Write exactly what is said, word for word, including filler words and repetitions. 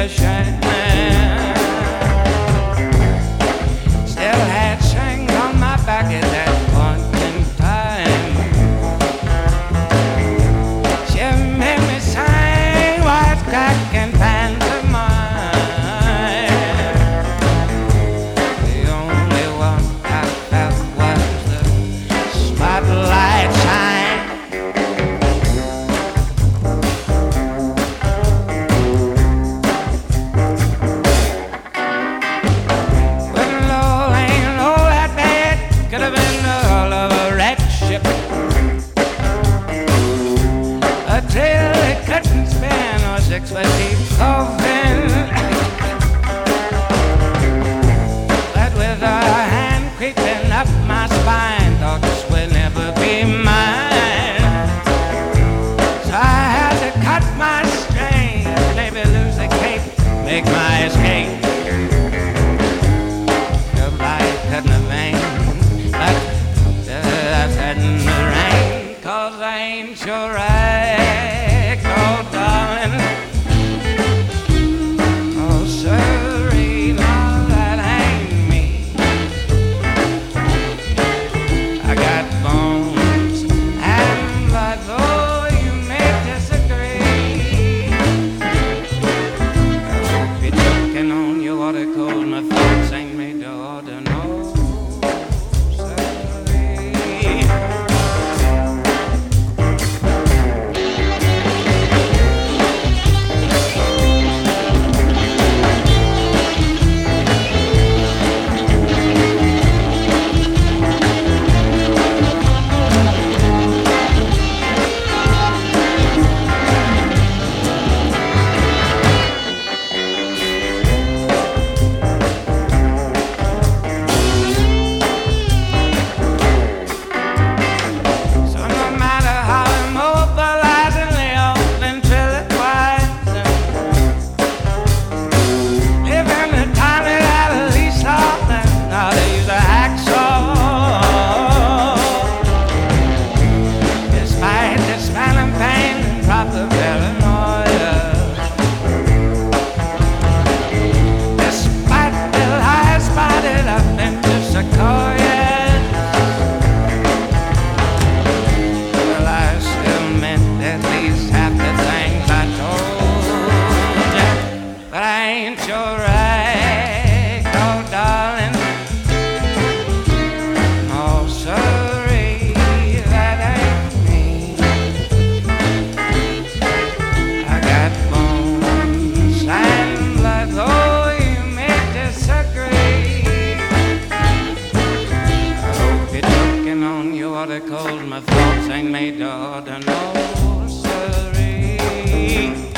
shame. Still had strings on my back at that point in time. She made me sing white crack and pantomime. The only one I felt was the spotlight shine. Could have been the hull of a wreck ship, a tail that couldn't span, or six foot deep coffin. But with her hand creeping up my spine, thought this would never be mine. So I had to cut my string, maybe lose the cape, make my escape. Nobody couldn't have vain. But that's in the rain, 'cause I ain't your rag, oh darling. Oh, sorry, no, that ain't me. I got bones and blood, though you may disagree. I hope you're choking on your water cold, my folks ain't made to order no. Cold, my thoughts ain't made to order no, sorry.